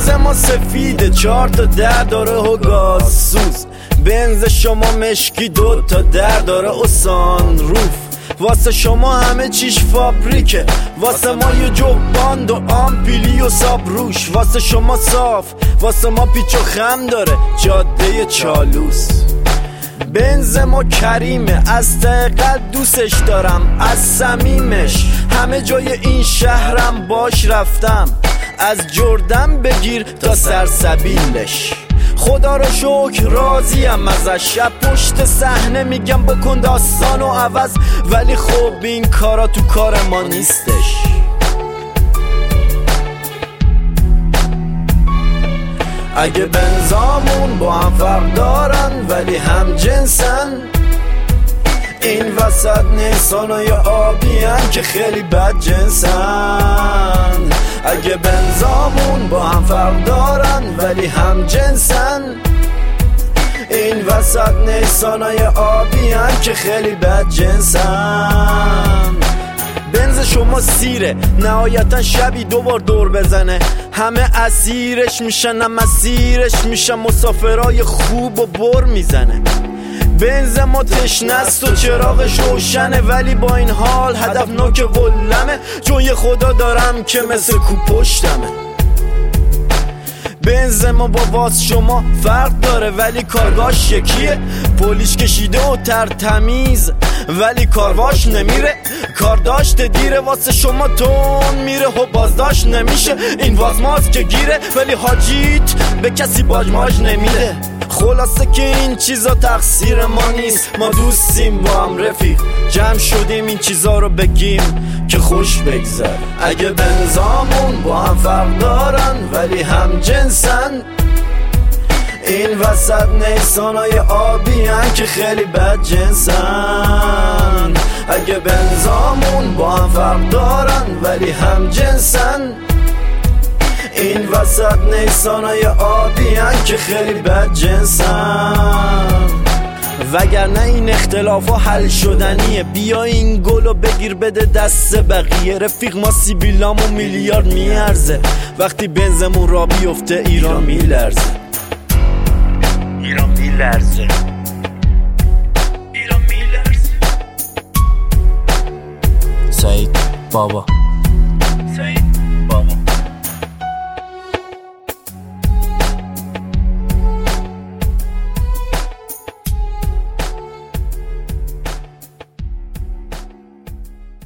بنز ما سفیده 4 تا در داره و گاز سوز، بنز شما مشکی 2 تا در داره و سان روف. واسه شما همه چیش فابریکه، واسه ما یه جوباند و آمپیلی و سابروش. واسه شما صاف، واسه ما پیچ و خم داره جاده چالوس. بنز ما کریمه، از ته قلب دوستش دارم، از صمیمش. همه جای این شهرم باش رفتم، از جردن بگیر تا سرسبیلش. خدا رو شکر راضیم ازش، شب پشت صحنه میگم بکن داستانو عوض، ولی خب این کارا تو کار ما نیستش. اگه بنزامون با هم فرق دارن ولی هم جنسن، این وسط نیسان یا آبیان که خیلی بد جنسن. اگه بنزامون با هم فرق دارن ولی هم جنسن، این وسط نیسان یا آبیان که خیلی بد جنسن. بنز شما سیره، نهایتا شبی 2 بار دور بزنه، همه اسیرش میشن، هم اسیرش میشن، مسافرای خوب و بر میزنه. بنز ما تشنست و چراغش روشنه، ولی با این حال هدف نوک قلمه، چون یه خدا دارم که مثل کو پشتمه. بنز ما با واس شما فرق داره ولی کارگاش یکیه، پولیش کشیده و ترتمیز ولی کارواش نمیره. کار داشته دیره، واسه شما تون میره و بازداشت نمیشه. این وازماز که گیره ولی حاجیت به کسی باجماج نمیده. خلاصه که این چیزا تقصیر ما نیست، ما دوستیم با هم رفیق، جمع شدیم این چیزا رو بگیم که خوش بگذر. اگه بنزامون با هم فرق دارن ولی هم جنسن، این وسط نیسانای آبیان که خیلی بد جنسن. اگه بنزامون با هم فرق دارن ولی هم جنسن، این وسط نیسانای آبیان که خیلی بد جنسن. وگرنه این اختلاف ها حل شدنیه، بیا این گلو بگیر بده دست بقیه. رفیق ما سیبیلامون میلیارد میارزه، وقتی بنزمون را بیفته ایران میلرزه. ایران میلرزه، ایران میلرزه. سعید بابا.